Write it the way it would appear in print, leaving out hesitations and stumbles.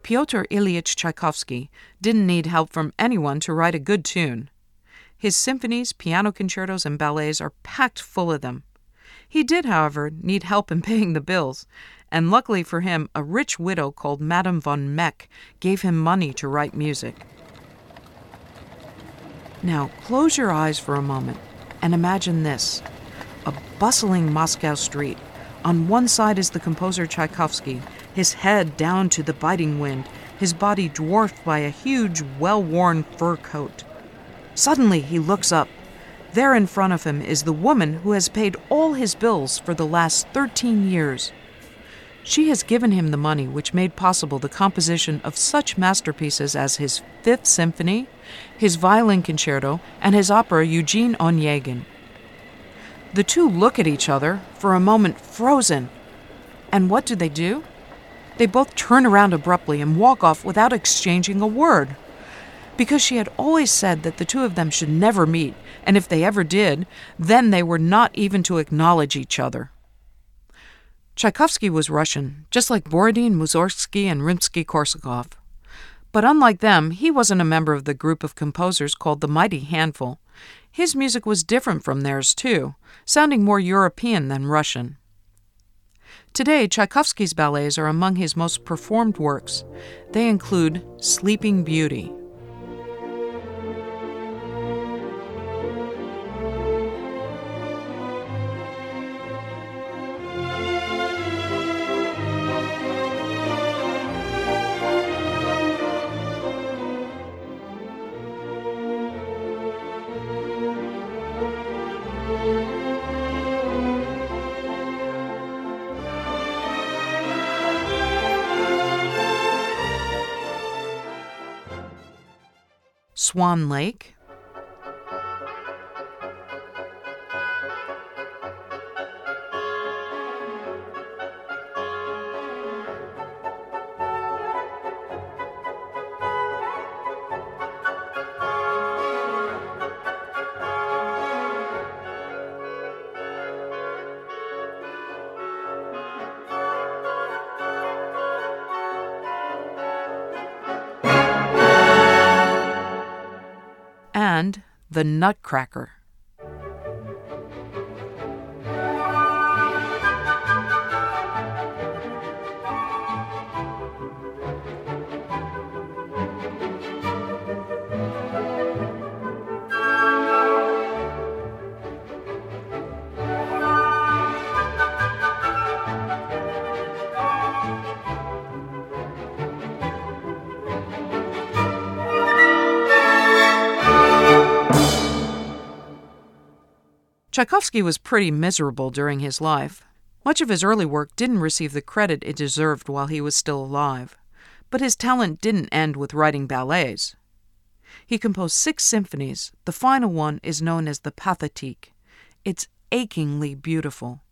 Pyotr Ilyich Tchaikovsky didn't need help from anyone to write a good tune. His symphonies, piano concertos, and ballets are packed full of them. He did, however, need help in paying the bills, and luckily for him, a rich widow called Madame von Meck gave him money to write music. Now, close your eyes for a moment and imagine this: a bustling Moscow street. On one side is the composer Tchaikovsky, his head down to the biting wind, his body dwarfed by a huge, well-worn fur coat. Suddenly, he looks up. There in front of him is the woman who has paid all his bills for the last 13 years. She has given him the money which made possible the composition of such masterpieces as his Fifth Symphony, his violin concerto, and his opera Eugene Onegin. The two look at each other, for a moment frozen. And what do? They both turn around abruptly and walk off without exchanging a word. Because she had always said that the two of them should never meet, and if they ever did, then they were not even to acknowledge each other. Tchaikovsky was Russian, just like Borodin, Mussorgsky, and Rimsky-Korsakov. But unlike them, he wasn't a member of the group of composers called the Mighty Handful. His music was different from theirs, too, sounding more European than Russian. Today, Tchaikovsky's ballets are among his most performed works. They include Sleeping Beauty. Swan Lake. And The Nutcracker. Tchaikovsky was pretty miserable during his life. Much of his early work didn't receive the credit it deserved while he was still alive, but his talent didn't end with writing ballets. He composed 6 symphonies. The final one is known as the Pathétique. It's achingly beautiful.